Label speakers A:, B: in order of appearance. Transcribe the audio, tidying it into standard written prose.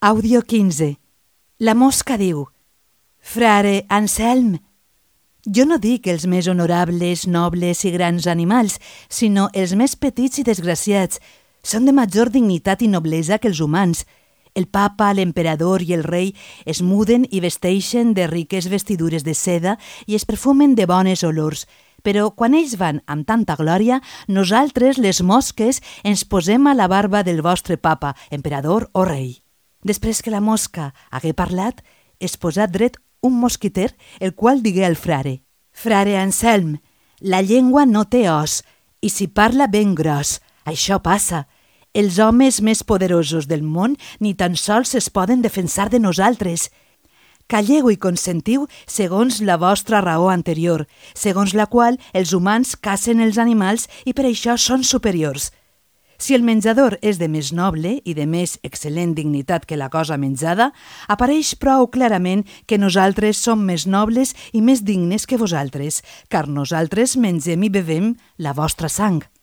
A: Àudio 15. La mosca diu: Frare Anselm, jo no dic els més honorables, nobles i grans animals, sinó els més petits i desgraciats. Són de major dignitat i noblesa que els humans. El papa, l'emperador i el rei es muden i vesteixen de riques vestidures de seda i es perfumen de bones olors. Però quan ells van amb tanta glòria, nosaltres, les mosques, ens posem a la barba del vostre papa, emperador o rei. Després que la mosca hagué parlat, es posà dret un mosquiter, el qual digué al frare: Frare Anselm, la llengua no té os, i si parla ben gros. Això passa. Els homes més poderosos del món ni tan sols es poden defensar de nosaltres. Calleu i consentiu segons la vostra raó anterior, segons la qual els humans cacen els animals i per això són superiors. Si el menjador és de més noble i de més excel·lent dignitat que la cosa menjada, apareix prou clarament que nosaltres som més nobles i més dignes que vosaltres, car nosaltres mengem i bevem la vostra sang.